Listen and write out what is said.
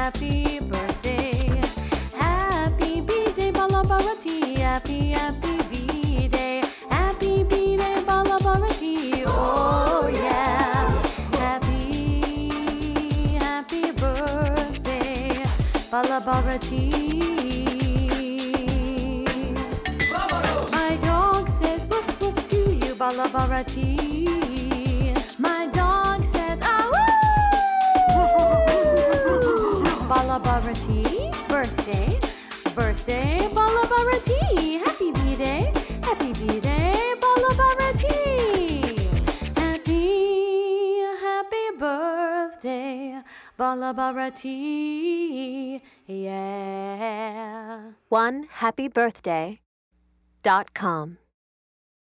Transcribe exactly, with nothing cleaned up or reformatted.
happy birthday. Happy B-Day, Bala Bharati. Happy, happy B-Day. Happy B-Day, Bala Bharati. Oh yeah. Happy, happy birthday, Bala Bharati. My dog says woof woof to you, Bala Bharati. My dog says ah woo. Bala Bharati, birthday, birthday, Bala Bharati. Happy B-Day, happy B-Day, Bala Bharati. Happy, happy birthday, Bala Bharati. Yeah. one happy birthday dot com